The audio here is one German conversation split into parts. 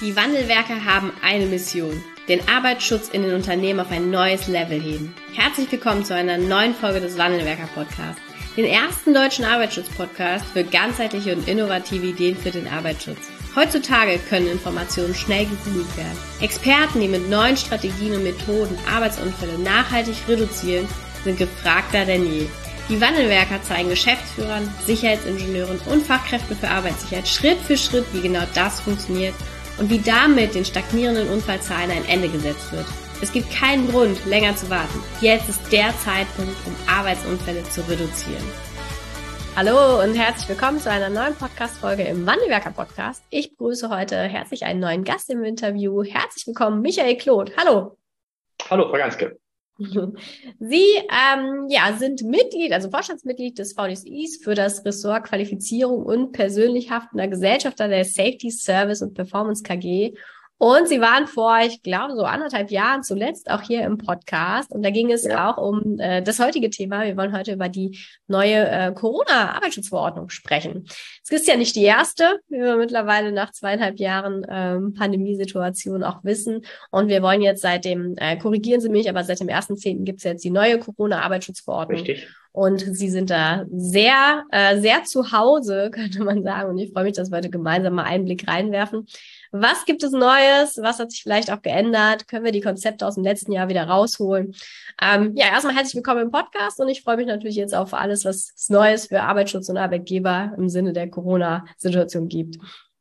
Die Wandelwerker haben eine Mission: den Arbeitsschutz in den Unternehmen auf ein neues Level heben. Herzlich willkommen zu einer neuen Folge des Wandelwerker-Podcasts, den ersten deutschen Arbeitsschutz-Podcast für ganzheitliche und innovative Ideen für den Arbeitsschutz. Heutzutage können Informationen schnell gegoogelt werden. Experten, die mit neuen Strategien und Methoden Arbeitsunfälle nachhaltig reduzieren, sind gefragter denn je. Die Wandelwerker zeigen Geschäftsführern, Sicherheitsingenieuren und Fachkräften für Arbeitssicherheit Schritt für Schritt, wie genau das funktioniert und wie damit den stagnierenden Unfallzahlen ein Ende gesetzt wird. Es gibt keinen Grund, länger zu warten. Jetzt ist der Zeitpunkt, um Arbeitsunfälle zu reduzieren. Hallo und herzlich willkommen zu einer neuen Podcast-Folge im Wandelwerker-Podcast. Ich begrüße heute herzlich einen neuen Gast im Interview. Herzlich willkommen, Michael Kloth. Hallo. Hallo, Frau Ganske. Sie sind Mitglied, also Vorstandsmitglied des VDSIs für das Ressort Qualifizierung und persönlich haftender Gesellschafter der Safety Service und Performance KG. Und Sie waren vor, ich glaube, so 1,5 Jahren zuletzt auch hier im Podcast. Und da ging es auch um das heutige Thema. Wir wollen heute über die neue Corona-Arbeitsschutzverordnung sprechen. Es ist ja nicht die erste, wie wir mittlerweile nach 2,5 Jahren Pandemiesituation auch wissen. Und wir wollen jetzt seit dem, korrigieren Sie mich, aber seit dem 1.10. gibt es jetzt die neue Corona-Arbeitsschutzverordnung. Richtig. Und Sie sind da sehr, sehr zu Hause, könnte man sagen. Und ich freue mich, dass wir heute gemeinsam mal einen Blick reinwerfen. Was gibt es Neues? Was hat sich vielleicht auch geändert? Können wir die Konzepte aus dem letzten Jahr wieder rausholen? Erstmal herzlich willkommen im Podcast und ich freue mich natürlich jetzt auf alles, was es Neues für Arbeitsschutz und Arbeitgeber im Sinne der Corona-Situation gibt.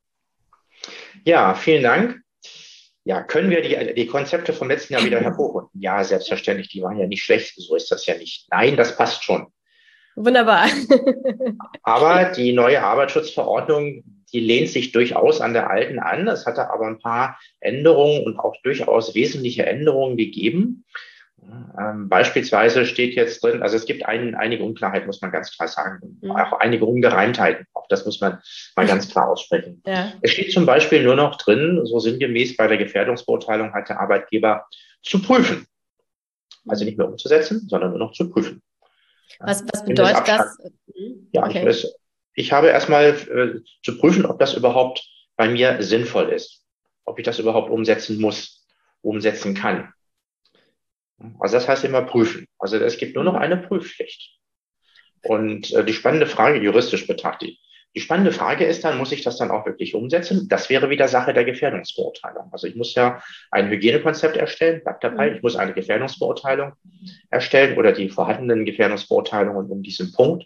Ja, vielen Dank. Ja, können wir die Konzepte vom letzten Jahr wieder hervorholen? Ja, selbstverständlich. Die waren ja nicht schlecht. So ist das ja nicht. Nein, das passt schon. Wunderbar. Aber die neue Arbeitsschutzverordnung, die lehnt sich durchaus an der alten an. Es hatte aber ein paar Änderungen und auch durchaus wesentliche Änderungen gegeben. Beispielsweise steht jetzt drin, also es gibt einige Unklarheiten, muss man ganz klar sagen, auch einige Ungereimtheiten. Auch das muss man mal ganz klar aussprechen. Ja. Es steht zum Beispiel nur noch drin, so sinngemäß bei der Gefährdungsbeurteilung hat der Arbeitgeber zu prüfen. Also nicht mehr umzusetzen, sondern nur noch zu prüfen. Was bedeutet das? Ja, okay. Ich habe erstmal zu prüfen, ob das überhaupt bei mir sinnvoll ist, ob ich das überhaupt umsetzen muss, umsetzen kann. Also das heißt immer prüfen. Also es gibt nur noch eine Prüfpflicht. Und die spannende Frage, juristisch betrachtet, die spannende Frage ist dann, muss ich das dann auch wirklich umsetzen? Das wäre wieder Sache der Gefährdungsbeurteilung. Also ich muss ja ein Hygienekonzept erstellen, bleibt dabei. Ich muss eine Gefährdungsbeurteilung erstellen oder die vorhandenen Gefährdungsbeurteilungen um diesen Punkt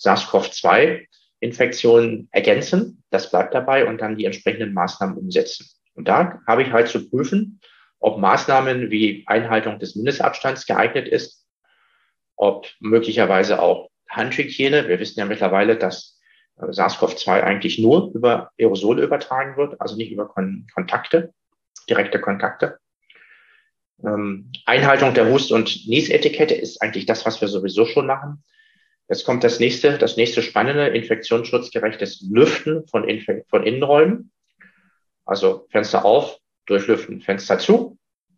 SARS-CoV-2-Infektionen ergänzen. Das bleibt dabei und dann die entsprechenden Maßnahmen umsetzen. Und da habe ich halt zu prüfen, ob Maßnahmen wie Einhaltung des Mindestabstands geeignet ist, ob möglicherweise auch Handhygiene. Wir wissen ja mittlerweile, dass SARS-CoV-2 eigentlich nur über Aerosole übertragen wird, also nicht über Kontakte, direkte Kontakte. Einhaltung der Hust- und Niesetikette ist eigentlich das, was wir sowieso schon machen. Jetzt kommt das nächste spannende, infektionsschutzgerechtes Lüften von Innenräumen. Also Fenster auf, durchlüften, Fenster zu.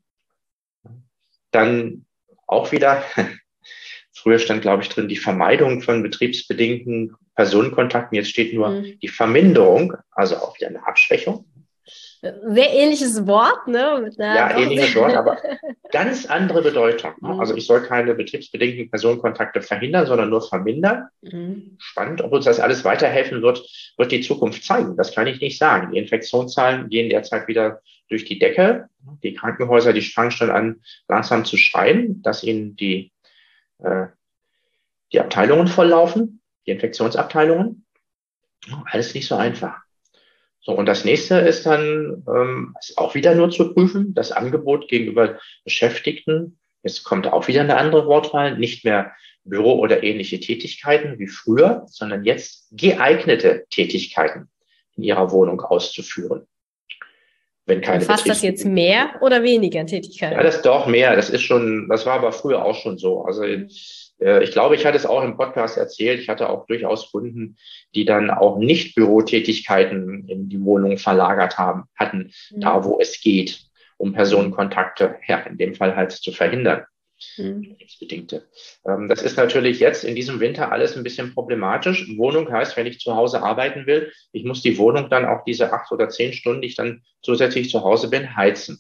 Dann auch wieder, früher stand, glaube ich, drin, die Vermeidung von betriebsbedingten Personenkontakten. Jetzt steht nur die Verminderung, also auch wieder eine Abschwächung. Sehr ähnliches Wort, ne? Ähnliches Wort, aber ganz andere Bedeutung. Also ich soll keine betriebsbedingten Personenkontakte verhindern, sondern nur vermindern. Spannend, ob uns das alles weiterhelfen wird die Zukunft zeigen. Das kann ich nicht sagen. Die Infektionszahlen gehen derzeit wieder durch die Decke. Die Krankenhäuser, die fangen schon an, langsam zu schreien, dass ihnen die Abteilungen volllaufen, die Infektionsabteilungen. Alles nicht so einfach. So, und das nächste ist dann ist auch wieder nur zu prüfen, das Angebot gegenüber Beschäftigten. Jetzt kommt auch wieder eine andere Wortwahl, nicht mehr Büro- oder ähnliche Tätigkeiten wie früher, sondern jetzt geeignete Tätigkeiten in ihrer Wohnung auszuführen. Wenn keine Umfasst das jetzt mehr oder weniger Tätigkeiten? Ja, das ist doch mehr. Das war aber früher auch schon so. Also ich glaube, ich hatte es auch im Podcast erzählt. Ich hatte auch durchaus Kunden, die dann auch nicht Bürotätigkeiten in die Wohnung verlagert hatten, da wo es geht, um Personenkontakte, in dem Fall halt zu verhindern. betriebsbedingte. Das ist natürlich jetzt in diesem Winter alles ein bisschen problematisch. Wohnung heißt, wenn ich zu Hause arbeiten will, ich muss die Wohnung dann auch diese 8 oder 10 Stunden, die ich dann zusätzlich zu Hause bin, heizen.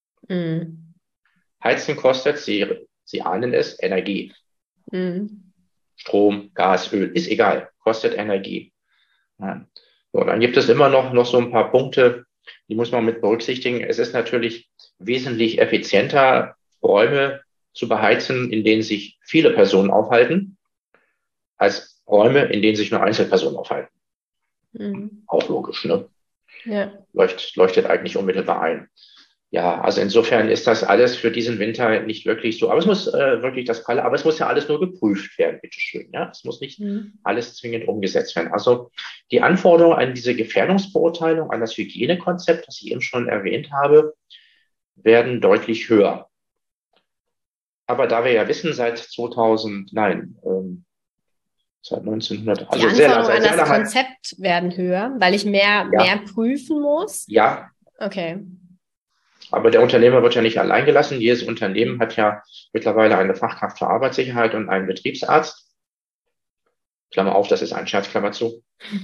Heizen kostet, Sie ahnen es, Energie. Strom, Gas, Öl, ist egal, kostet Energie. Ja. So, dann gibt es immer noch so ein paar Punkte, die muss man mit berücksichtigen. Es ist natürlich wesentlich effizienter, Räume zu beheizen, in denen sich viele Personen aufhalten, als Räume, in denen sich nur Einzelpersonen aufhalten. Auch logisch, ne? Ja. Leuchtet eigentlich unmittelbar ein. Ja, also insofern ist das alles für diesen Winter nicht wirklich so. Aber es muss wirklich aber es muss ja alles nur geprüft werden, bitteschön. Ja, es muss nicht alles zwingend umgesetzt werden. Also die Anforderungen an diese Gefährdungsbeurteilung, an das Hygienekonzept, das ich eben schon erwähnt habe, werden deutlich höher. Aber da wir ja wissen, seit 1900, also die Anforderungen an das Konzept werden höher, weil ich mehr prüfen muss? Ja. Okay. Aber der Unternehmer wird ja nicht allein gelassen. Jedes Unternehmen hat ja mittlerweile eine Fachkraft für Arbeitssicherheit und einen Betriebsarzt. Klammer auf, das ist ein Scherz, Klammer zu.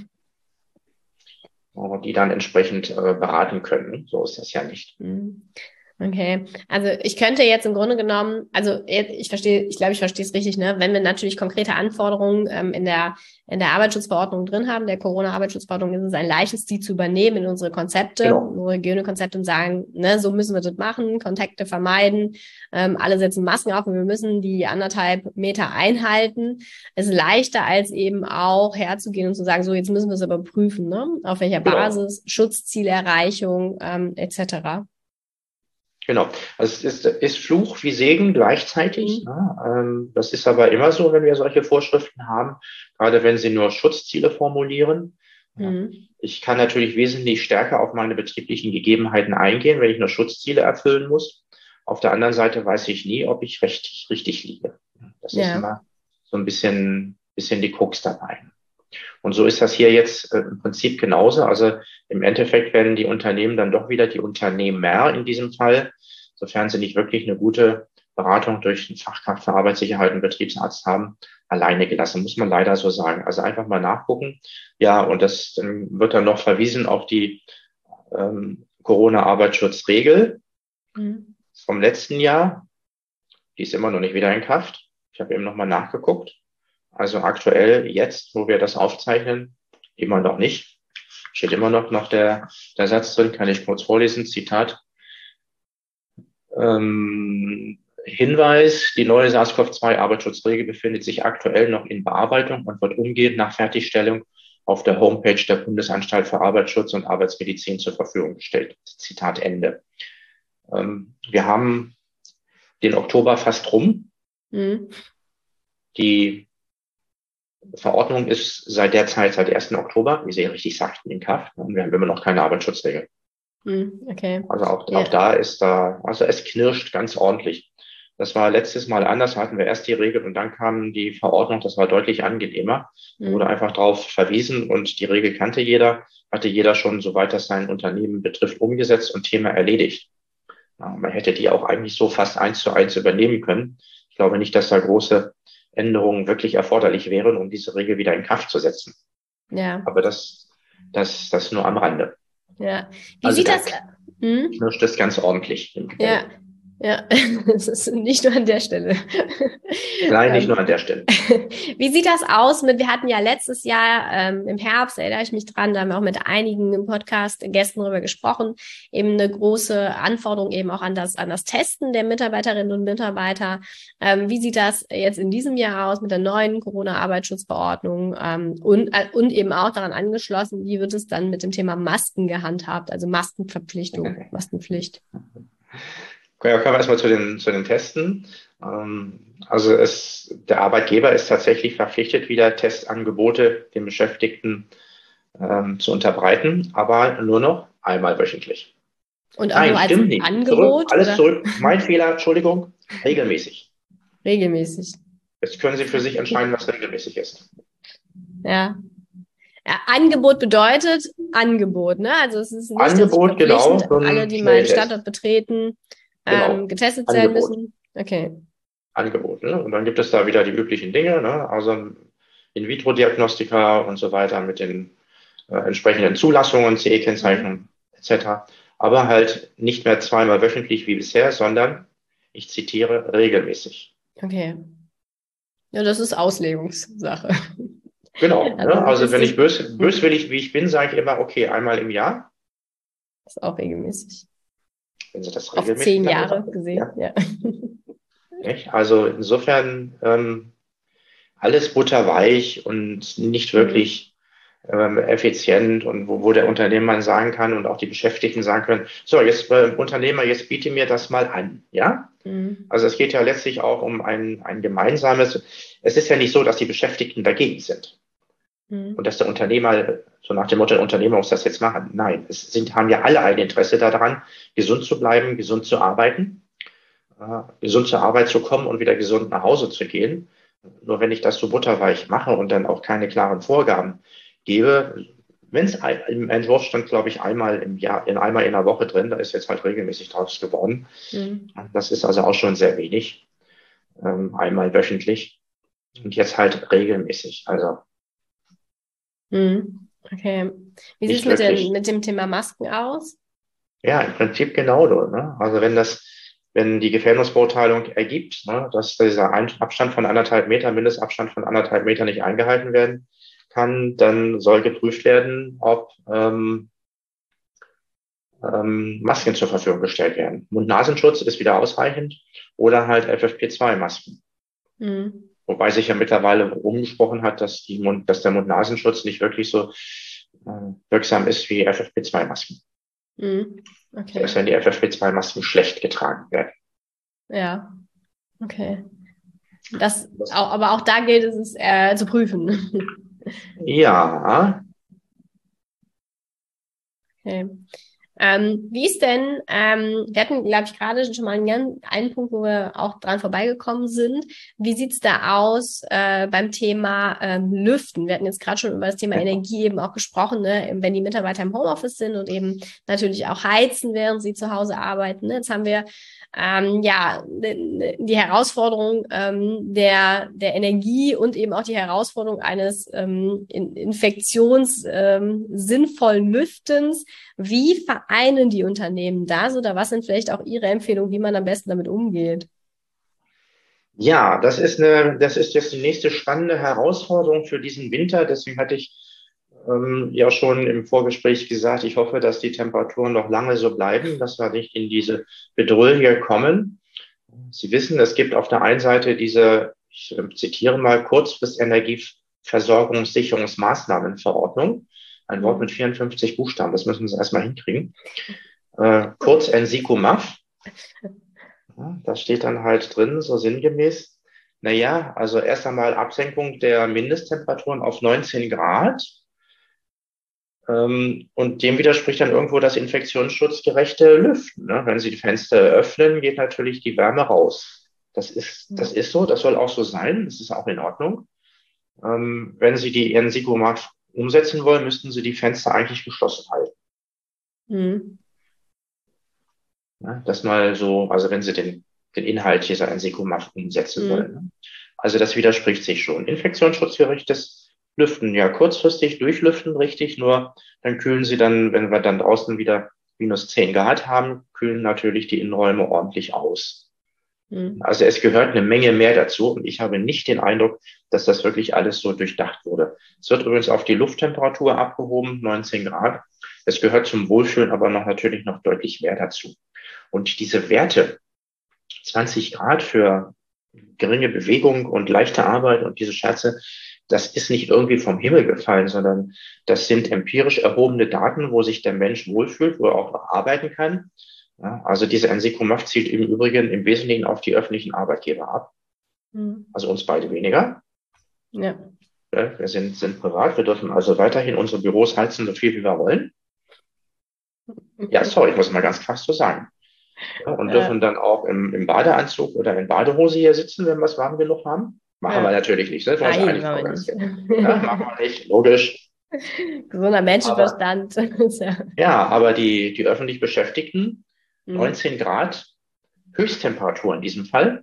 Die dann entsprechend beraten können. So ist das ja nicht. Okay, also ich könnte jetzt im Grunde genommen, also ich glaube, ich verstehe es richtig, ne? Wenn wir natürlich konkrete Anforderungen in der Arbeitsschutzverordnung drin haben, der Corona-Arbeitsschutzverordnung, ist es ein leichtes, die zu übernehmen in unsere Konzepte, unsere Hygienekonzepte und sagen, ne, so müssen wir das machen, Kontakte vermeiden, alle setzen Masken auf und wir müssen die 1,5 Meter einhalten. Es ist leichter, als eben auch herzugehen und zu sagen, so jetzt müssen wir es überprüfen, ne? Auf welcher Basis, Schutzzielerreichung etc. Genau. Also es ist Fluch wie Segen gleichzeitig. Ne? Das ist aber immer so, wenn wir solche Vorschriften haben, gerade wenn sie nur Schutzziele formulieren. Ich kann natürlich wesentlich stärker auf meine betrieblichen Gegebenheiten eingehen, wenn ich nur Schutzziele erfüllen muss. Auf der anderen Seite weiß ich nie, ob ich richtig liege. Das ist immer so ein bisschen die Krux dabei. Und so ist das hier jetzt im Prinzip genauso. Also im Endeffekt werden die Unternehmen dann doch wieder die Unternehmer in diesem Fall, sofern sie nicht wirklich eine gute Beratung durch eine Fachkraft für Arbeitssicherheit und Betriebsarzt haben, alleine gelassen, muss man leider so sagen. Also einfach mal nachgucken. Ja, und das wird dann noch verwiesen auf die Corona-Arbeitsschutzregel vom letzten Jahr. Die ist immer noch nicht wieder in Kraft. Ich habe eben nochmal nachgeguckt. Also aktuell jetzt, wo wir das aufzeichnen, immer noch nicht. Steht immer noch der Satz drin, kann ich kurz vorlesen, Zitat. Hinweis, die neue SARS-CoV-2-Arbeitsschutzregel befindet sich aktuell noch in Bearbeitung und wird umgehend nach Fertigstellung auf der Homepage der Bundesanstalt für Arbeitsschutz und Arbeitsmedizin zur Verfügung gestellt. Zitat Ende. Wir haben den Oktober fast rum. Die Verordnung ist seit 1. Oktober, wie Sie richtig sagten, in Kraft. Und wir haben immer noch keine Arbeitsschutzregel. Okay. Also auch da ist also es knirscht ganz ordentlich. Das war letztes Mal anders, da hatten wir erst die Regel und dann kam die Verordnung, das war deutlich angenehmer. Da wurde einfach darauf verwiesen und die Regel kannte jeder, hatte jeder schon, soweit das sein Unternehmen betrifft, umgesetzt und Thema erledigt. Man hätte die auch eigentlich so fast 1:1 übernehmen können. Ich glaube nicht, dass da große Änderungen wirklich erforderlich wären, um diese Regel wieder in Kraft zu setzen. Ja. Aber das nur am Rande. Ja. Wie sieht das? Knirscht es ganz ordentlich. Ja, das ist nicht nur an der Stelle. Nein, nicht nur an der Stelle. Wie sieht das aus wir hatten ja letztes Jahr im Herbst, erinnere ich mich dran, da haben wir auch mit einigen im Podcast Gästen darüber gesprochen, eben eine große Anforderung eben auch an das Testen der Mitarbeiterinnen und Mitarbeiter. Wie sieht das jetzt in diesem Jahr aus mit der neuen Corona-Arbeitsschutzverordnung und eben auch daran angeschlossen, wie wird es dann mit dem Thema Masken gehandhabt, also Maskenverpflichtung, Maskenpflicht? Ja, kommen wir erstmal zu den Testen. Also der Arbeitgeber ist tatsächlich verpflichtet, wieder Testangebote den Beschäftigten zu unterbreiten, aber nur noch einmal wöchentlich. Und auch Nein, nur als stimmt nicht. Angebot? Zurück. Mein Fehler, Entschuldigung, regelmäßig. Regelmäßig. Jetzt können Sie für sich entscheiden, was regelmäßig ist. Ja, Angebot bedeutet Angebot, ne? Also es ist nicht Angebot, genau. Alle, die meinen Standort betreten, getestet sein müssen. Okay. angeboten. Ne? Und dann gibt es da wieder die üblichen Dinge, ne? Also In-vitro-Diagnostika und so weiter mit den entsprechenden Zulassungen, CE-Kennzeichnung etc. Aber halt nicht mehr zweimal wöchentlich wie bisher, sondern, ich zitiere, regelmäßig. Okay. Ja, das ist Auslegungssache. Genau. Also Ne? Also wenn ich ist böswillig wie ich bin, sage ich immer, okay, einmal im Jahr. auch regelmäßig. Wenn Sie das Auf regelmäßig 10 lange Jahre machen. gesehen, Ja. ja. Nicht? Also insofern alles butterweich und nicht Mhm. wirklich effizient und wo der Unternehmer sagen kann und auch die Beschäftigten sagen können, so, jetzt Unternehmer, jetzt biete mir das mal an. Ja? Mhm. Also es geht ja letztlich auch um ein gemeinsames, es ist ja nicht so, dass die Beschäftigten dagegen sind und Mhm. dass der Unternehmer, so nach dem Motto, der Unternehmer muss das jetzt machen. Nein, haben ja alle ein Interesse daran, gesund zu bleiben, gesund zu arbeiten, gesund zur Arbeit zu kommen und wieder gesund nach Hause zu gehen. Nur wenn ich das so butterweich mache und dann auch keine klaren Vorgaben gebe, wenn es im Entwurf stand, glaube ich, einmal im Jahr, einmal in der Woche drin, da ist jetzt halt regelmäßig draus geworden. Mhm. Das ist also auch schon sehr wenig, einmal wöchentlich und jetzt halt regelmäßig. Also Mhm. Okay. Wie sieht es nicht wirklich. mit dem Thema Masken aus? Ja, im Prinzip genau so. Ne? Also wenn die Gefährdungsbeurteilung ergibt, ne, dass dieser Abstand von 1,5 Meter, Mindestabstand von 1,5 Meter nicht eingehalten werden kann, dann soll geprüft werden, ob Masken zur Verfügung gestellt werden. Mund-Nasenschutz ist wieder ausreichend oder halt FFP2-Masken. Mhm. Wobei sich ja mittlerweile rumgesprochen hat, dass dass der Mund-Nasenschutz nicht wirklich so wirksam ist wie FFP2-Masken. Mhm. Okay. Selbst wenn die FFP2-Masken schlecht getragen werden. Ja, okay. Das, Aber auch da gilt es zu prüfen. ja, Okay. Wie ist denn, wir hatten, glaube ich, gerade schon mal einen Punkt, wo wir auch dran vorbeigekommen sind. Wie sieht's da aus beim Thema Lüften? Wir hatten jetzt gerade schon über das Thema Energie eben auch gesprochen, ne? Wenn die Mitarbeiter im Homeoffice sind und eben natürlich auch heizen, während sie zu Hause arbeiten. Ne? Jetzt haben wir ja die Herausforderung der Energie und eben auch die Herausforderung eines infektionssinnvollen Lüftens. Wie vereinen die Unternehmen das oder was sind vielleicht auch Ihre Empfehlungen, wie man am besten damit umgeht? ja, das ist jetzt die nächste spannende Herausforderung für diesen Winter. Deswegen hatte ich ja schon im Vorgespräch gesagt, ich hoffe, dass die Temperaturen noch lange so bleiben, dass wir nicht in diese Bedrohung kommen. Sie wissen, es gibt auf der einen Seite diese, ich zitiere mal, Kurzfrist-Energieversorgungssicherungsmaßnahmenverordnung. Ein Wort mit 54 Buchstaben, das müssen Sie erstmal hinkriegen. Kurz NSICO-MAF. Ja, da steht dann halt drin, so sinngemäß, naja, also erst einmal Absenkung der Mindesttemperaturen auf 19 Grad. Und dem widerspricht dann irgendwo das infektionsschutzgerechte Lüften. Ne? Wenn Sie die Fenster öffnen, geht natürlich die Wärme raus. Das ist so, das soll auch so sein, das ist auch in Ordnung. Wenn Sie Ihren Sigma umsetzen wollen, müssten Sie die Fenster eigentlich geschlossen halten. Mhm. Ja, das mal so, also wenn Sie den Inhalt dieser Enzyklomat umsetzen wollen. Ne? Also das widerspricht sich schon. Infektionsschutzgerechtes Lüften, ja, kurzfristig durchlüften, richtig, nur dann kühlen Sie dann, wenn wir dann draußen wieder -10 Grad haben, kühlen natürlich die Innenräume ordentlich aus. Mhm. Also es gehört eine Menge mehr dazu und ich habe nicht den Eindruck, dass das wirklich alles so durchdacht wurde. Es wird übrigens auf die Lufttemperatur abgehoben, 19 Grad. Es gehört zum Wohlfühlen aber noch natürlich noch deutlich mehr dazu. Und diese Werte, 20 Grad für geringe Bewegung und leichte Arbeit und diese Scherze, das ist nicht irgendwie vom Himmel gefallen, sondern das sind empirisch erhobene Daten, wo sich der Mensch wohlfühlt, wo er auch noch arbeiten kann. Ja, also diese NSICO-MAF zielt im Übrigen im Wesentlichen auf die öffentlichen Arbeitgeber ab. Mhm. Also uns beide weniger. Ja. Ja, wir sind privat. Wir dürfen also weiterhin unsere Büros heizen, so viel wie wir wollen. Ja, sorry, ich muss mal ganz krass so sagen. Ja, und dürfen dann auch im Badeanzug oder in Badehose hier sitzen, wenn wir es warm genug haben. Machen wir Ja. natürlich nicht, ne? Wir uns Nein, einig, machen Frau wir Ganske. Ja, nicht. machen wir nicht, logisch. Gesunder Aber Menschenverstand. Ja. ja, aber die öffentlich Beschäftigten, Mhm. 19 Grad Höchsttemperatur in diesem Fall,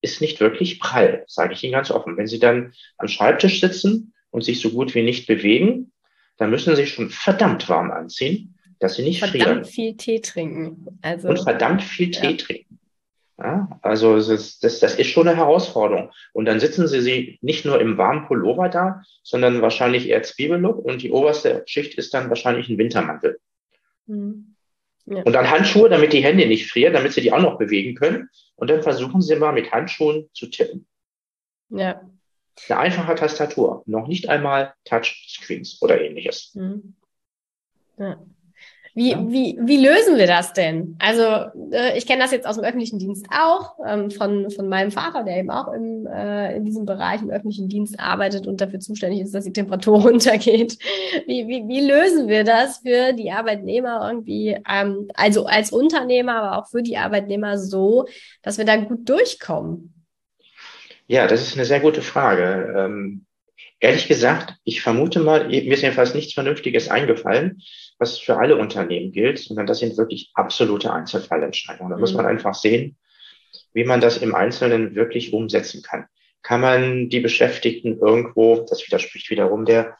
ist nicht wirklich prall, sage ich Ihnen ganz offen. Wenn Sie dann am Schreibtisch sitzen und sich so gut wie nicht bewegen, dann müssen Sie schon verdammt warm anziehen, dass Sie nicht frieren. Verdammt viel Tee trinken. Und verdammt viel Tee trinken. Ja, also das ist schon eine Herausforderung. Und dann sitzen Sie nicht nur im warmen Pullover da, sondern wahrscheinlich eher Zwiebellook und die oberste Schicht ist dann wahrscheinlich ein Wintermantel. Ja. Und dann Handschuhe, damit die Hände nicht frieren, damit Sie die auch noch bewegen können. Und dann versuchen Sie mal mit Handschuhen zu tippen. Ja. Eine einfache Tastatur, noch nicht einmal Touchscreens oder ähnliches. Ja. Wie lösen wir das denn? Also ich kenne das jetzt aus dem öffentlichen Dienst auch, von meinem Vater, der eben auch in diesem Bereich im öffentlichen Dienst arbeitet und dafür zuständig ist, dass die Temperatur runtergeht. Wie lösen wir das für die Arbeitnehmer irgendwie, also als Unternehmer, aber auch für die Arbeitnehmer so, dass wir da gut durchkommen? Ja, das ist eine sehr gute Frage. Ehrlich gesagt, ich vermute mal, mir ist jedenfalls nichts Vernünftiges eingefallen, was für alle Unternehmen gilt, sondern das sind wirklich absolute Einzelfallentscheidungen. Da muss man einfach sehen, wie man das im Einzelnen wirklich umsetzen kann. Kann man die Beschäftigten irgendwo, das widerspricht wiederum der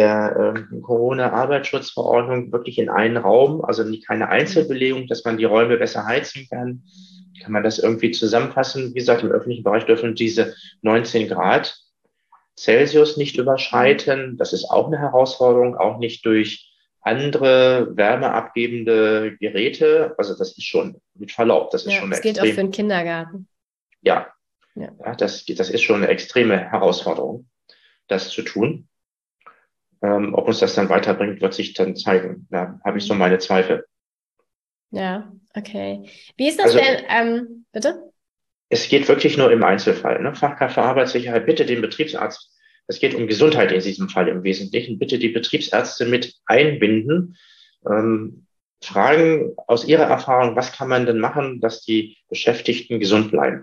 Corona-Arbeitsschutzverordnung, wirklich in einen Raum, also keine Einzelbelegung, dass man die Räume besser heizen kann? Kann man das irgendwie zusammenfassen? Wie gesagt, im öffentlichen Bereich dürfen diese 19 Grad Celsius nicht überschreiten. Das ist auch eine Herausforderung, auch nicht durch andere wärmeabgebende Geräte. Also das ist schon mit Verlaub, das ist schon das gilt auch für den Kindergarten. Ja, das ist schon eine extreme Herausforderung, das zu tun. Ob uns das dann weiterbringt, wird sich dann zeigen. Da habe ich so meine Zweifel. Ja, okay. Wie ist das denn? Bitte? Es geht wirklich nur im Einzelfall. Ne? Fachkraft für Arbeitssicherheit, bitte den Betriebsarzt. Es geht um Gesundheit in diesem Fall im Wesentlichen. Bitte die Betriebsärzte mit einbinden. Fragen aus Ihrer Erfahrung, was kann man denn machen, dass die Beschäftigten gesund bleiben?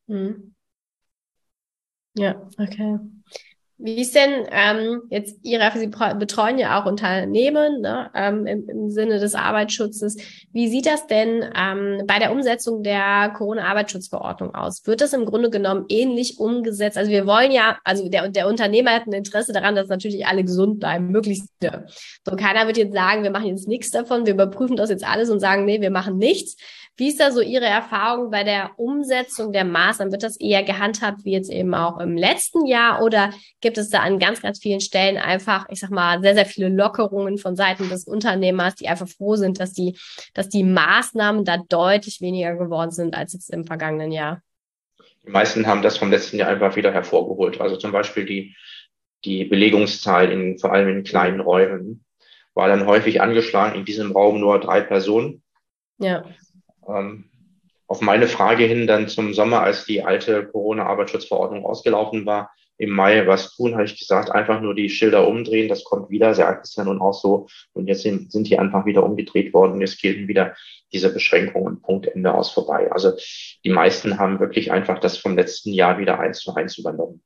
Ja, okay. Wie ist denn jetzt Sie betreuen ja auch Unternehmen, ne, im Sinne des Arbeitsschutzes. Wie sieht das denn bei der Umsetzung der Corona-Arbeitsschutzverordnung aus? Wird das im Grunde genommen ähnlich umgesetzt? Also wir wollen ja, also der Unternehmer hat ein Interesse daran, dass natürlich alle gesund bleiben, möglichst viele. So, keiner wird jetzt sagen, wir machen jetzt nichts davon, wir überprüfen das jetzt alles und sagen, nee, wir machen nichts. Wie ist da so Ihre Erfahrung bei der Umsetzung der Maßnahmen? Wird das eher gehandhabt wie jetzt eben auch im letzten Jahr oder gibt es da an ganz, ganz vielen Stellen einfach, ich sag mal, sehr, sehr viele Lockerungen von Seiten des Unternehmers, die einfach froh sind, dass die Maßnahmen da deutlich weniger geworden sind als jetzt im vergangenen Jahr? Die meisten haben das vom letzten Jahr einfach wieder hervorgeholt. Also zum Beispiel die Belegungszahl vor allem in kleinen Räumen war dann häufig angeschlagen, in diesem Raum nur 3 Personen. Ja. Auf meine Frage hin dann zum Sommer, als die alte Corona-Arbeitsschutzverordnung ausgelaufen war, im Mai was tun, habe ich gesagt, einfach nur die Schilder umdrehen, das kommt wieder, sagt es ja nun auch so. Und jetzt sind die einfach wieder umgedreht worden und jetzt gelten wieder diese Beschränkungen, Punkt, Ende, aus, vorbei. Also die meisten haben wirklich einfach das vom letzten Jahr wieder 1:1 übernommen.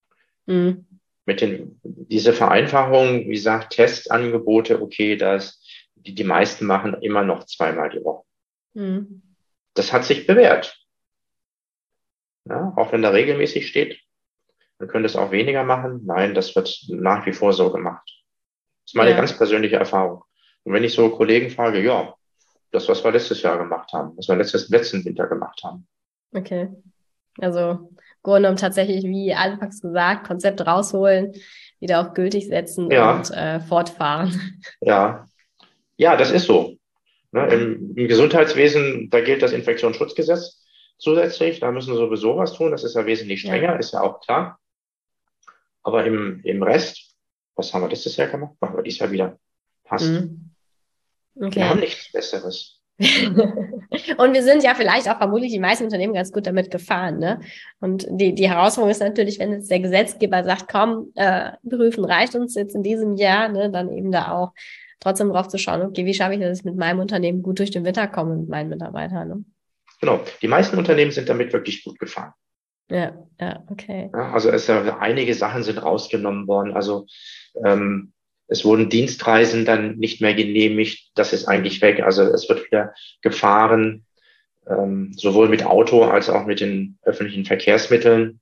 Diese Vereinfachung, wie gesagt, Testangebote, okay, die meisten machen immer noch 2-mal die Woche. Das hat sich bewährt. Ja, auch wenn da regelmäßig steht, man könnte es auch weniger machen. Nein, das wird nach wie vor so gemacht. Das ist meine ganz persönliche Erfahrung. Und wenn ich so Kollegen frage, ja, das, was wir letztes Jahr gemacht haben, was wir letzten Winter gemacht haben. Okay. Also im Grunde genommen tatsächlich, wie anfangs gesagt, Konzept rausholen, wieder auf gültig setzen und fortfahren. Ja, das ist so. Ne, im Gesundheitswesen, da gilt das Infektionsschutzgesetz zusätzlich. Da müssen wir sowieso was tun. Das ist ja wesentlich strenger, ist ja auch klar. Aber im Rest, was haben wir letztes Jahr gemacht? Machen wir dieses Jahr wieder. Passt. Okay. Wir haben nichts Besseres. Und wir sind ja vielleicht auch vermutlich die meisten Unternehmen ganz gut damit gefahren, ne? Und die Herausforderung ist natürlich, wenn jetzt der Gesetzgeber sagt, komm, prüfen reicht uns jetzt in diesem Jahr, ne, dann eben da auch trotzdem drauf zu schauen, okay, wie schaffe ich das mit meinem Unternehmen gut durch den Winter kommen mit meinen Mitarbeitern, ne? Genau. Die meisten Unternehmen sind damit wirklich gut gefahren. Ja, okay. Ja, also einige Sachen sind rausgenommen worden. Also es wurden Dienstreisen dann nicht mehr genehmigt. Das ist eigentlich weg. Also es wird wieder gefahren. sowohl mit Auto als auch mit den öffentlichen Verkehrsmitteln.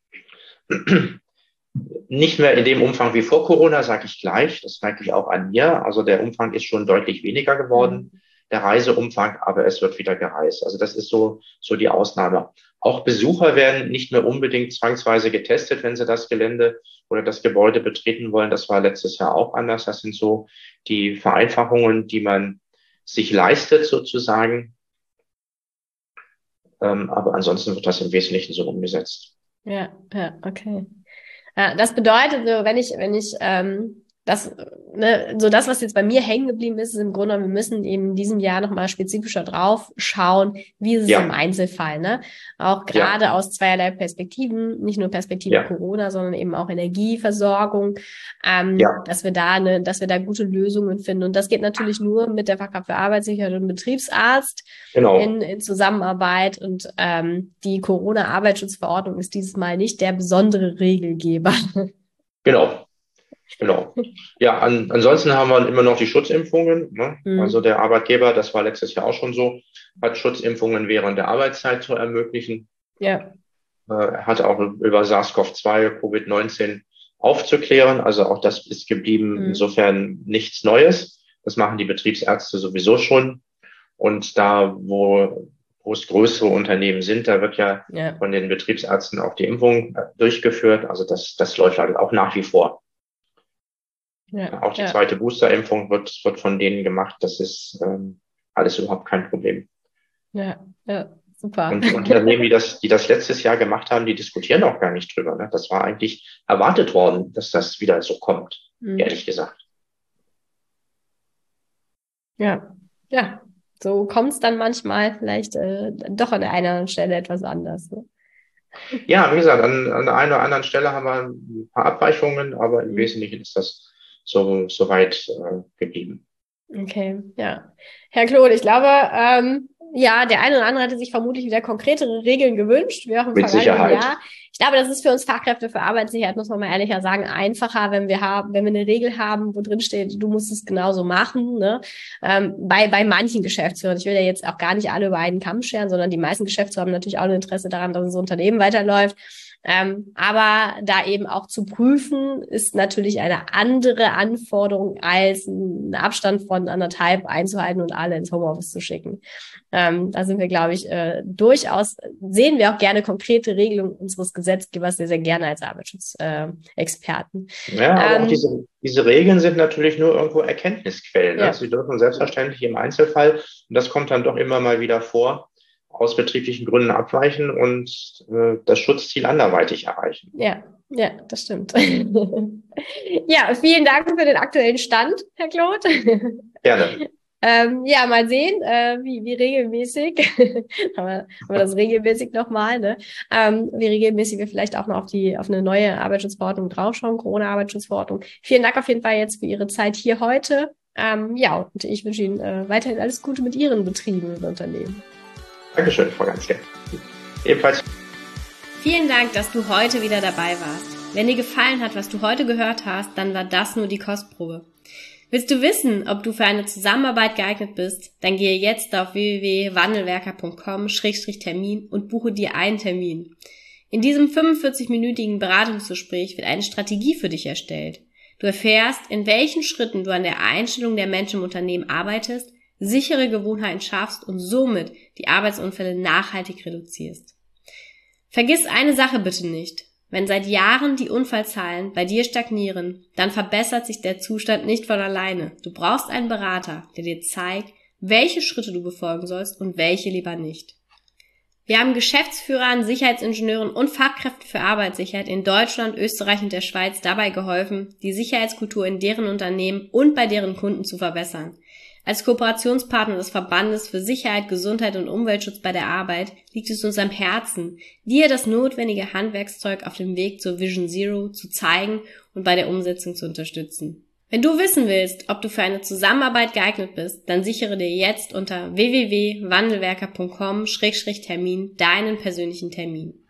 Nicht mehr in dem Umfang wie vor Corona, sage ich gleich. Das merke ich auch an mir. Also der Umfang ist schon deutlich weniger geworden, der Reiseumfang, aber es wird wieder gereist. Also das ist so die Ausnahme. Auch Besucher werden nicht mehr unbedingt zwangsweise getestet, wenn sie das Gelände oder das Gebäude betreten wollen. Das war letztes Jahr auch anders. Das sind so die Vereinfachungen, die man sich leistet sozusagen. Aber ansonsten wird das im Wesentlichen so umgesetzt. Ja, okay. Das bedeutet, wenn ich das, was jetzt bei mir hängen geblieben ist, ist im Grunde, wir müssen eben in diesem Jahr nochmal spezifischer drauf schauen, wie ist es im Einzelfall, ne? Auch gerade aus zweierlei Perspektiven, nicht nur Perspektive Corona, sondern eben auch Energieversorgung, dass wir da gute Lösungen finden. Und das geht natürlich nur mit der Fachkraft für Arbeitssicherheit und Betriebsarzt in Zusammenarbeit. Und die Corona-Arbeitsschutzverordnung ist dieses Mal nicht der besondere Regelgeber. Genau. Ja, ansonsten haben wir immer noch die Schutzimpfungen. Ne? Also der Arbeitgeber, das war letztes Jahr auch schon so, hat Schutzimpfungen während der Arbeitszeit zu ermöglichen. Ja. Hat auch über SARS-CoV-2, Covid-19 aufzuklären. Also auch das ist geblieben. Insofern nichts Neues. Das machen die Betriebsärzte sowieso schon. Und da, wo es größere Unternehmen sind, da wird ja von den Betriebsärzten auch die Impfung durchgeführt. Also das läuft halt auch nach wie vor. Auch die zweite Boosterimpfung wird von denen gemacht. Das ist alles überhaupt kein Problem. Ja, super. Und die Unternehmen, die das letztes Jahr gemacht haben, die diskutieren auch gar nicht drüber. Ne? Das war eigentlich erwartet worden, dass das wieder so kommt, ehrlich gesagt. Ja. So kommt es dann manchmal vielleicht doch an der einen oder anderen Stelle etwas anders. Ne? Ja, wie gesagt, an der einen oder anderen Stelle haben wir ein paar Abweichungen, aber im Wesentlichen ist das so weit geblieben. Okay, ja. Herr Kloth, ich glaube, der eine oder andere hatte sich vermutlich wieder konkretere Regeln gewünscht, wie auch im vergangenen Jahr. Ich glaube, das ist für uns Fachkräfte für Arbeitssicherheit, muss man mal ehrlicher sagen, einfacher, wenn wir eine Regel haben, wo drin steht, du musst es genauso machen, ne? Bei manchen Geschäftsführern. Ich will ja jetzt auch gar nicht alle über einen Kamm scheren, sondern die meisten Geschäftsführer haben natürlich auch ein Interesse daran, dass das Unternehmen weiterläuft. Aber da eben auch zu prüfen, ist natürlich eine andere Anforderung, als einen Abstand von 1,5 einzuhalten und alle ins Homeoffice zu schicken. Da sind wir, glaube ich, durchaus, sehen wir auch gerne konkrete Regelungen unseres Gesetzgebers sehr, sehr gerne als Arbeitsschutzexperten. Aber auch diese Regeln sind natürlich nur irgendwo Erkenntnisquellen. Ne? Sie dürfen selbstverständlich im Einzelfall, und das kommt dann doch immer mal wieder vor, aus betrieblichen Gründen abweichen und das Schutzziel anderweitig erreichen. Ja, das stimmt. Ja, vielen Dank für den aktuellen Stand, Herr Kloth. Gerne. Mal sehen, wie regelmäßig, haben wir das regelmäßig nochmal, ne? Wie regelmäßig wir vielleicht auch noch auf eine neue Arbeitsschutzverordnung draufschauen, Corona-Arbeitsschutzverordnung. Vielen Dank auf jeden Fall jetzt für Ihre Zeit hier heute. Und ich wünsche Ihnen weiterhin alles Gute mit Ihren Betrieben und Unternehmen. Dankeschön, Frau Ganske. Ebenfalls. Vielen Dank, dass du heute wieder dabei warst. Wenn dir gefallen hat, was du heute gehört hast, dann war das nur die Kostprobe. Willst du wissen, ob du für eine Zusammenarbeit geeignet bist? Dann gehe jetzt auf www.wandelwerker.com/Termin und buche dir einen Termin. In diesem 45-minütigen Beratungsgespräch wird eine Strategie für dich erstellt. Du erfährst, in welchen Schritten du an der Einstellung der Menschen im Unternehmen arbeitest, sichere Gewohnheiten schaffst und somit die Arbeitsunfälle nachhaltig reduzierst. Vergiss eine Sache bitte nicht. Wenn seit Jahren die Unfallzahlen bei dir stagnieren, dann verbessert sich der Zustand nicht von alleine. Du brauchst einen Berater, der dir zeigt, welche Schritte du befolgen sollst und welche lieber nicht. Wir haben Geschäftsführern, Sicherheitsingenieuren und Fachkräften für Arbeitssicherheit in Deutschland, Österreich und der Schweiz dabei geholfen, die Sicherheitskultur in deren Unternehmen und bei deren Kunden zu verbessern. Als Kooperationspartner des Verbandes für Sicherheit, Gesundheit und Umweltschutz bei der Arbeit liegt es uns am Herzen, dir das notwendige Handwerkszeug auf dem Weg zur Vision Zero zu zeigen und bei der Umsetzung zu unterstützen. Wenn du wissen willst, ob du für eine Zusammenarbeit geeignet bist, dann sichere dir jetzt unter www.wandelwerker.com/Termin deinen persönlichen Termin.